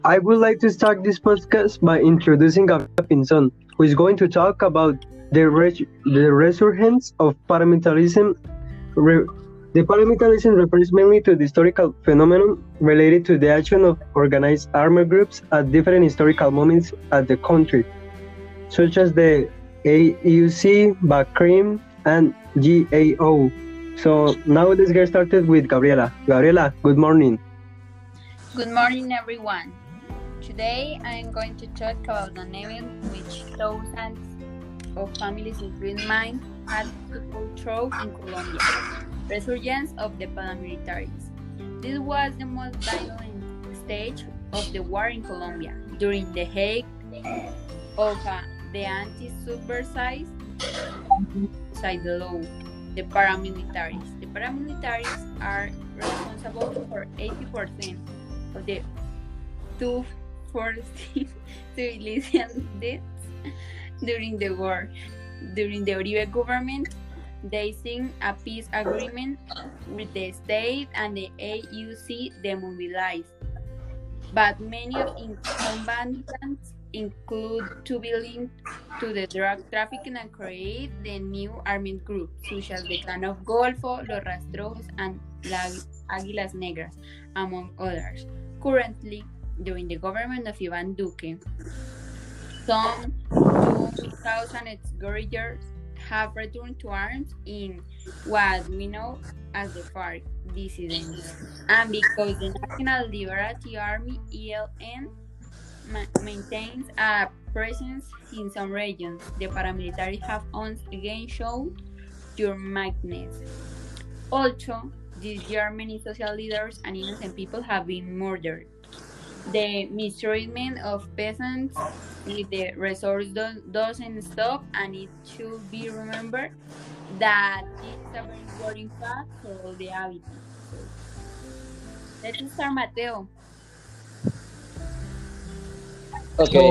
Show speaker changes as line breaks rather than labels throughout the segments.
I would like to start this podcast by introducing Gabriela Pinzon, who is going to talk about the resurgence of paramilitarism. Re- the paramilitarism refers mainly to the historical phenomenon related to the action of organized armed groups at different historical moments at the country, such as the AUC, BACRIM, and GAO. So now let's get started with Gabriela. Gabriela, good morning.
Good morning, everyone. Today I am going to talk about an event which thousands of families, including mine, had to go through in Colombia: resurgence of the paramilitaries. This was the most violent stage of the war in Colombia during the height of the anti-subversive side law. The paramilitaries. The paramilitaries are responsible for 80% of the 240 civilian deaths during the war. During the Uribe government, they signed a peace agreement with the state and the AUC demobilized. But many of combatants include to be linked to the drug trafficking and create the new armed groups, such as the Clan of Golfo, Los Rastrojos, and Las Águilas Negras, among others. Currently, during the government of Iván Duque, some 2,000 ex-guerrillas have returned to arms in what we know as the FARC dissidents. And because the National Liberty Army, ELN, maintains a presence in some regions, the paramilitaries have once again shown their madness. Also, this year many social leaders and innocent people have been murdered. The mistreatment of peasants with the resource doesn't stop, and it should be remembered that this is a very worrying fact for all the habitants. So, let's start, Mateo.
Okay.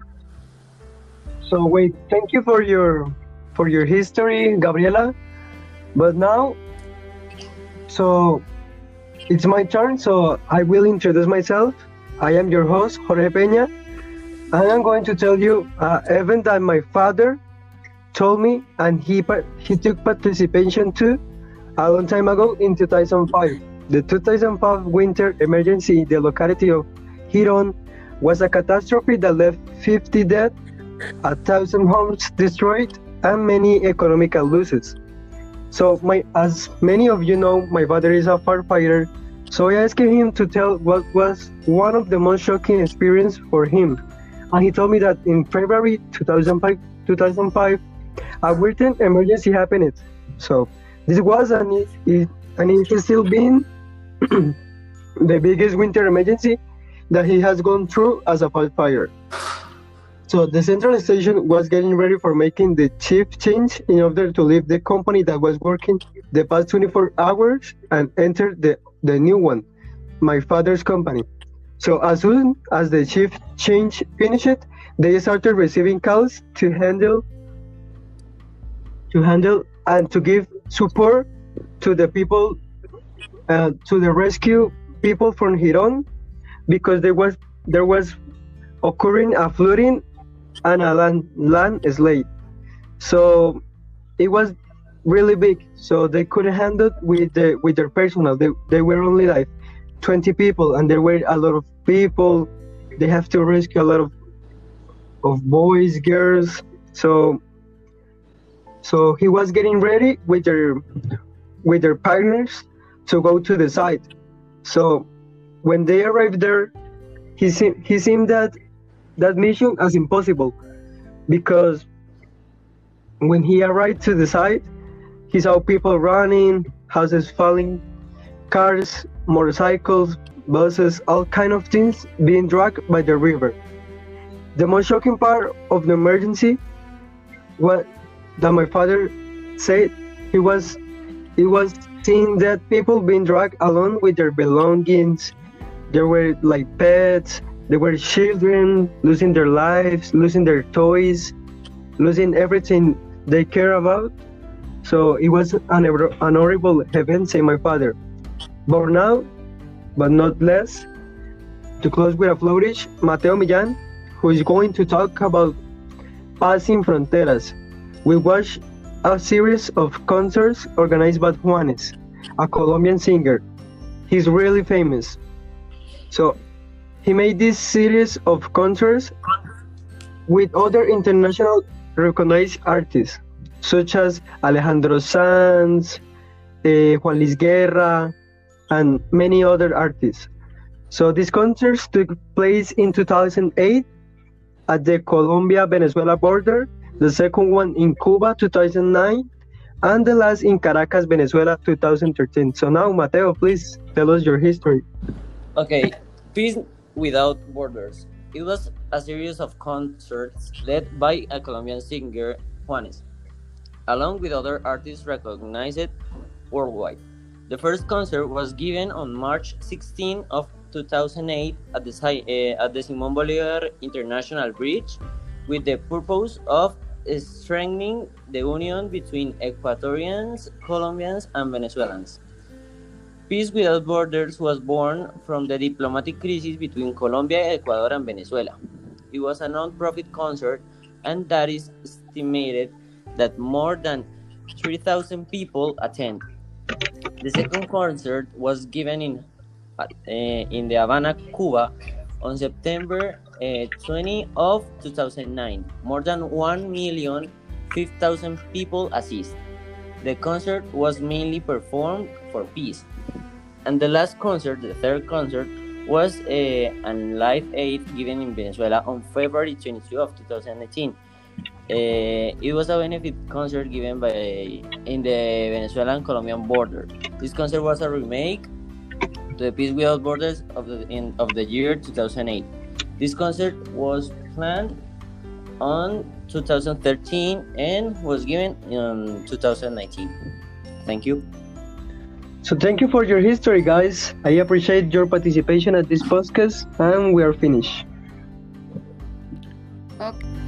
So wait, thank you for your history, Gabriela. But now, so it's my turn. So I will introduce myself. I am your host, Jorge Peña, and I'm going to tell you an event that my father told me, and he took participation to a long time ago in 2005. The 2005 winter emergency in the locality of Giron was a catastrophe that left 50 dead, 1,000 homes destroyed, and many economical losses. So, as many of you know, my father is a firefighter. So I asked him to tell what was one of the most shocking experiences for him, and he told me that in February 2005, a winter emergency happened. So this was and is still being the biggest winter emergency that he has gone through as a firefighter. So the central station was getting ready for making the chief change in order to leave the company that was working the past 24 hours and enter the new one, my father's company. So as soon as the chief change finished, they started receiving calls to handle and to give support to the people, to the rescue people from Giron, because there was occurring a flooding and a landslide. So it was really big. So they couldn't handle it with their personnel. They were only like 20 people, and there were a lot of people. They have to rescue a lot of boys, girls. So he was getting ready with their partners to go to the site. So when they arrived there, he seemed that mission as impossible, because when he arrived to the site, he saw people running, houses falling, cars, motorcycles, buses, all kind of things being dragged by the river. The most shocking part of the emergency was that my father said he was seeing that people being dragged along with their belongings. There were like pets, there were children losing their lives, losing their toys, losing everything they care about. So it was an horrible event, say my father. But now, but not less, to close with a flourish, Mateo Millán, who is going to talk about Passing Fronteras. We watched a series of concerts organized by Juanes, a Colombian singer. He's really famous. So he made this series of concerts with other international recognized artists, such as Alejandro Sanz, Juan Luis Guerra, and many other artists. So these concerts took place in 2008 at the Colombia-Venezuela border, the second one in Cuba 2009, and the last in Caracas, Venezuela 2013. So now, Mateo, please tell us your history.
Okay, Peace Without Borders. It was a series of concerts led by a Colombian singer, Juanes, along with other artists recognized worldwide. The first concert was given on March 16 of 2008 at the Simón Bolívar International Bridge with the purpose of strengthening the union between Ecuadorians, Colombians, and Venezuelans. Peace Without Borders was born from the diplomatic crisis between Colombia, Ecuador, and Venezuela. It was a non-profit concert, and that is estimated that more than 3,000 people attend. The second concert was given in the Havana, Cuba, on September 20 of 2009. More than 1,005,000 people assist. The concert was mainly performed for peace. And the last concert, the third concert, was an Live Aid given in Venezuela on February 22 of 2018. It was a benefit concert given in the Venezuelan-Colombian border. This concert was a remake to the Peace Without Borders of the year 2008. This concert was planned on 2013 and was given in 2019. Thank you.
So thank you for your history, guys. I appreciate your participation at this podcast, and we are finished.
Okay.